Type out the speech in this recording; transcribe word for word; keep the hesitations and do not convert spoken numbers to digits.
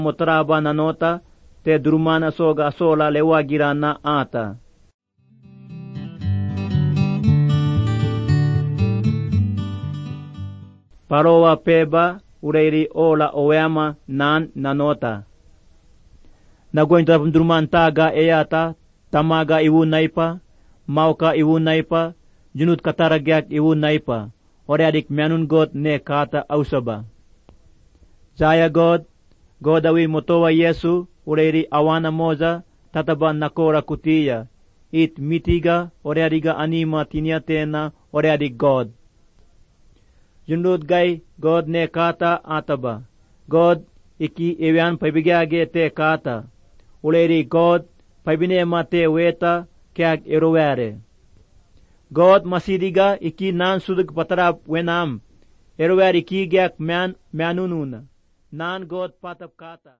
motraba nanota te durumana soga sola lewa girana ata. Parowa peba ureiri ola oweama nan nanota. Nagointa duruman taga eyata tamaga iwu naipa, mauka iwu naipa, junut kataragyak iwu naipa. Ore adik mianun God ne kata ausaba. Zaya God, God awi motowa Yesu, ureiri awana moza, tataba nakora kutia. It mitiga, ore adiga anima tiniatena, ore adik God. Junut gay, God ne kata ataba. God, iki ewian paibigyage te kata. Ureiri God, paibinema te weta, kag erowere. God masidiga iki nan sudug patarap wenam. Erowere iki gyak man manununa. Nan God patap kata.